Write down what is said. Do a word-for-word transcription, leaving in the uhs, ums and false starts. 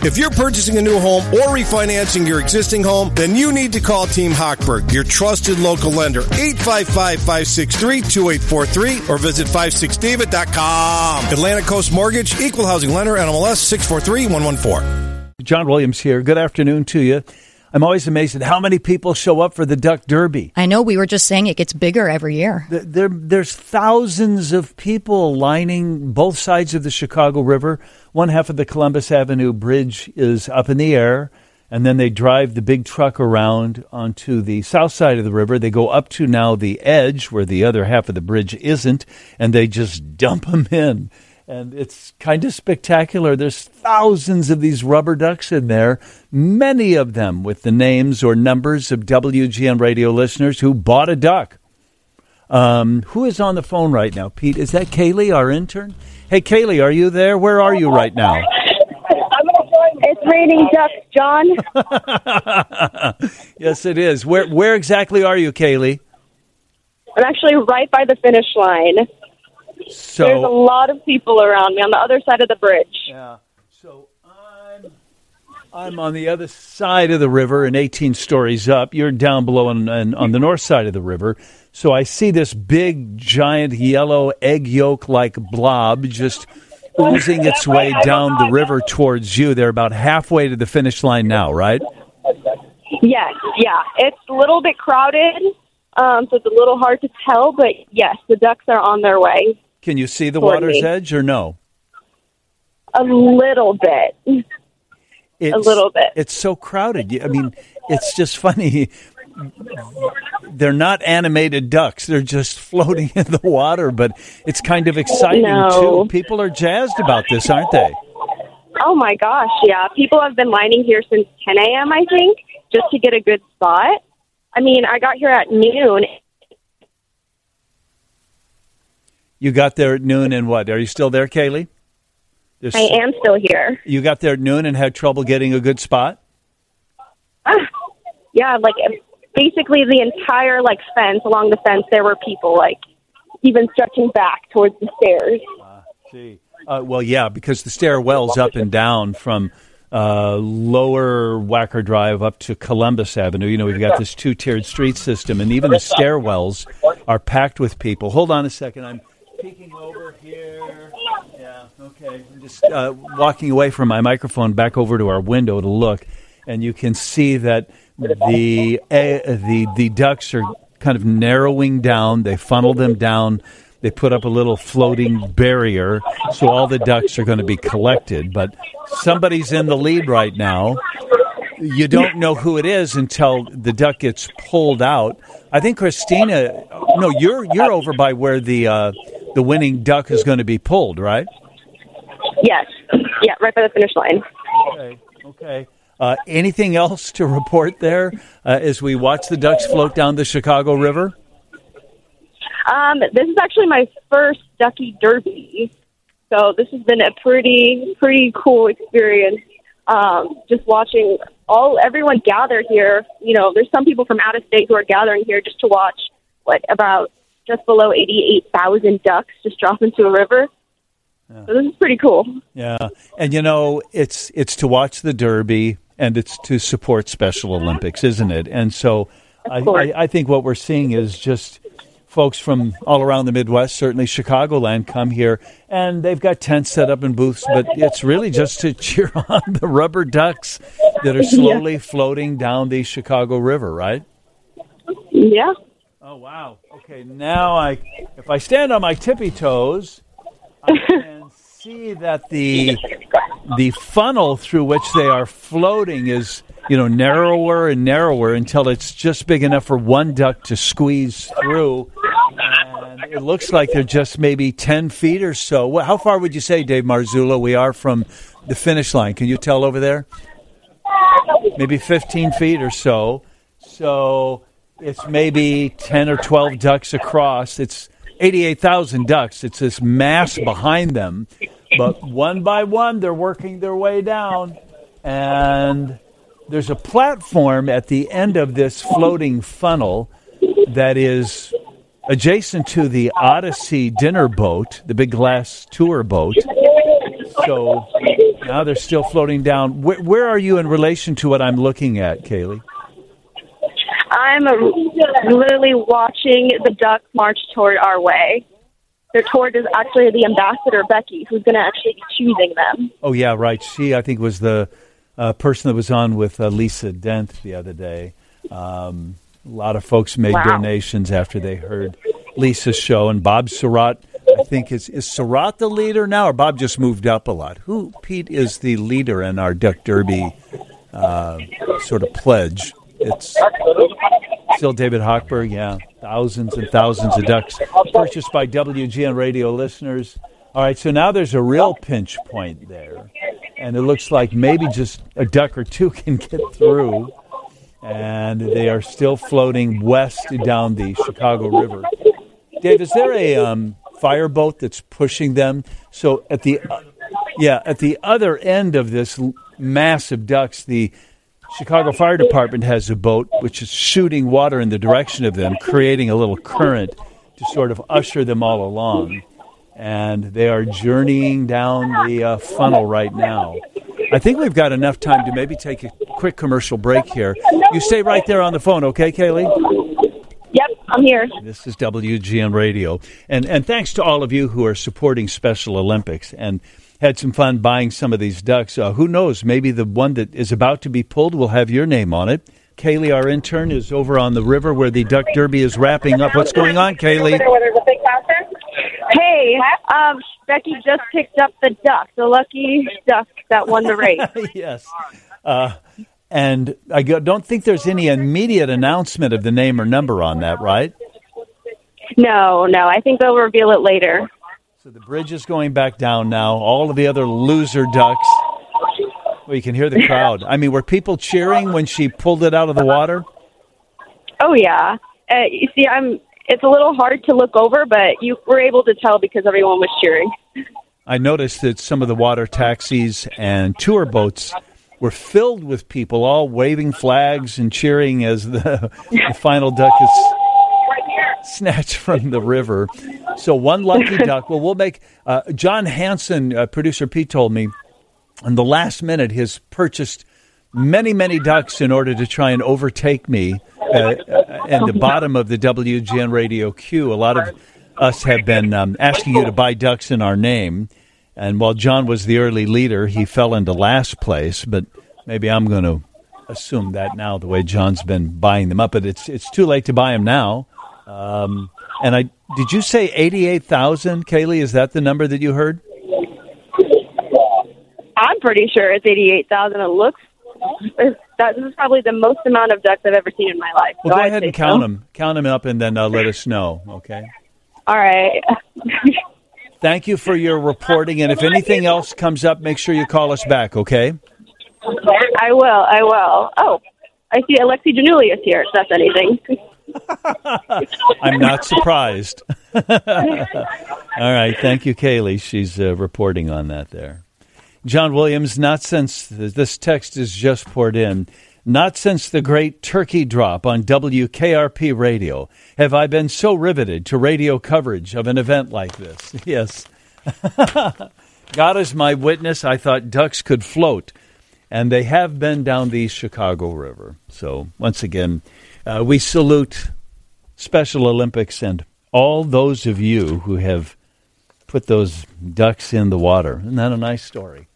If you're purchasing a new home or refinancing your existing home, then you need to call Team Hochberg, your trusted local lender. eight five five, five six three, two eight four three or visit five six david dot com. Atlantic Coast Mortgage, Equal Housing Lender, N M L S six four three one one four. John Williams here. Good afternoon to you. I'm always amazed at how many people show up for the Duck Derby. I know, we were just saying it gets bigger every year. There, there's thousands of people lining both sides of the Chicago River. One half of the Columbus Avenue Bridge is up in the air, and then they drive the big truck around onto the south side of the river. They go up to now the edge where the other half of the bridge isn't, and they just dump them in. And it's kind of spectacular. There's thousands of these rubber ducks in there, many of them with the names or numbers of W G N radio listeners who bought a duck. Um, who is on the phone right now, Pete? Is that Kaylee, our intern? Hey, Kaylee, are you there? Where are you right now? It's raining ducks, John. Yes, it is. Where, where exactly are you, Kaylee? I'm actually right by the finish line. So, there's a lot of people around me on the other side of the bridge. Yeah. So I'm I'm on the other side of the river and eighteen stories up. You're down below on, on, on the north side of the river. So I see this big, giant, yellow egg yolk-like blob just oozing its way down the river towards you. They're about halfway to the finish line now, right? Yes, yeah. It's a little bit crowded, um, so it's a little hard to tell. But, yes, the ducks are on their way. Can you see the water's me. edge or no? A little bit. It's, a little bit. It's so crowded. I mean, it's just funny. They're not animated ducks. They're just floating in the water, but it's kind of exciting, no. too. People are jazzed about this, aren't they? Oh, my gosh, yeah. People have been lining here since ten a.m., I think, just to get a good spot. I mean, I got here at noon. You got there at noon and what? Are you still there, Kaylee? There's, I am still here. You got there at noon and had trouble getting a good spot? Ah, yeah, like basically the entire like fence, along the fence, there were people like even stretching back towards the stairs. Uh, gee. Uh, well, yeah, because the stairwell's up and down from uh, Lower Wacker Drive up to Columbus Avenue. You know, we've got this two-tiered street system, and even the stairwells are packed with people. Hold on a second. I'm peeking over here. Yeah, okay. I'm just uh, walking away from my microphone back over to our window to look, and you can see that the uh, the the ducks are kind of narrowing down. They funnel them down. They put up a little floating barrier, so all the ducks are going to be collected. But somebody's in the lead right now. You don't know who it is until the duck gets pulled out. I think Christina. No, you're you're over by where the uh, the winning duck is going to be pulled, right? Yes. Yeah, right by the finish line. Okay. Okay. Uh, anything else to report there uh, as we watch the ducks float down the Chicago River? Um, this is actually my first Ducky Derby, so this has been a pretty, pretty cool experience. Um, just watching all everyone gather here. You know, there's some people from out of state who are gathering here just to watch what about just below eighty-eight thousand ducks just drop into a river. Yeah. So this is pretty cool. Yeah, and you know, it's it's to watch the Derby and it's to support Special Olympics, isn't it? And so I, I, I think what we're seeing is just folks from all around the Midwest, certainly Chicagoland, come here, and they've got tents set up in booths, but it's really just to cheer on the rubber ducks that are slowly yeah. floating down the Chicago River, right? Yeah. Oh, wow. Okay, now I, if I stand on my tippy toes, I can see that the the funnel through which they are floating is, you know, narrower and narrower until it's just big enough for one duck to squeeze through. And it looks like they're just maybe ten feet or so. How far would you say, Dave Marzullo, we are from the finish line? Can you tell over there? Maybe fifteen feet or so. So it's maybe ten or twelve ducks across. It's eighty-eight thousand ducks. It's this mass behind them. But one by one, they're working their way down. And there's a platform at the end of this floating funnel that is adjacent to the Odyssey dinner boat, the big glass tour boat. So Now they're still floating down. Where, where are you in relation to what I'm looking at, Kaylee? I'm uh, literally watching the ducks march toward our way. Their toward is actually the ambassador, Becky, who's going to actually be choosing them. Oh, yeah, right. She, I think, was the uh, person that was on with uh, Lisa Dent the other day. Um, a lot of folks made Wow. donations after they heard Lisa's show. And Bob Surratt, I think, is, is Surratt the leader now, or Bob just moved up a lot? Who, Pete, is the leader in our Duck Derby uh, sort of pledge? It's still David Hochberg, yeah. Thousands and thousands of ducks purchased by W G N radio listeners. All right, so now there's a real pinch point there. And it looks like maybe just a duck or two can get through. And they are still floating west down the Chicago River. Dave, is there a um, fireboat that's pushing them? So at the uh, yeah, at the other end of this l- mass of ducks, the Chicago Fire Department has a boat which is shooting water in the direction of them, creating a little current to sort of usher them all along. And they are journeying down the uh, funnel right now. I think we've got enough time to maybe take a quick commercial break here. You stay right there on the phone, okay, Kaylee? Yep, I'm here. This is W G N Radio. And and thanks to all of you who are supporting Special Olympics and had some fun buying some of these ducks. Uh, who knows, maybe the one that is about to be pulled will have your name on it. Kaylee, our intern, is over on the river where the Duck Derby is wrapping up. What's going on, Kaylee? Hey, um, Becky just picked up the duck, the lucky duck that won the race. Yes. Uh, and I go- don't think there's any immediate announcement of the name or number on that, right? No, no, I think they'll reveal it later. So the bridge is going back down now. All of the other loser ducks. Well, you can hear the crowd. I mean, were people cheering when she pulled it out of the water? Oh, yeah. Uh, you see, I'm. It's a little hard to look over, but you were able to tell because everyone was cheering. I noticed that some of the water taxis and tour boats were filled with people all waving flags and cheering as the, the final duck is snatched from the river. So one lucky duck. Well, we'll make uh, John Hansen, uh, producer Pete, told me in the last minute has purchased many, many ducks in order to try and overtake me uh, in the bottom of the W G N radio queue. A lot of us have been um, asking you to buy ducks in our name. And while John was the early leader, he fell into last place. But maybe I'm going to assume that now, the way John's been buying them up. But it's it's too late to buy them now. Um, and I did you say eighty-eight thousand, Kaylee? Is that the number that you heard? I'm pretty sure it's eighty-eight thousand. It looks, that, this is probably the most amount of ducks I've ever seen in my life. Well, so go I'd ahead say and count so. them. Count them up and then uh, let us know, okay? All right. Thank you for your reporting. And if anything else comes up, make sure you call us back, okay? I will, I will. Oh, I see Alexi Janulius here, if that's anything. I'm not surprised. All right. Thank you, Kaylee. She's uh, reporting on that there. John Williams, not since this text is just poured in, not since the great turkey drop on W K R P radio have I been so riveted to radio coverage of an event like this. Yes. God is my witness. I thought ducks could float, and they have been down the Chicago River. So once again, uh, we salute Special Olympics and all those of you who have put those ducks in the water. Isn't that a nice story?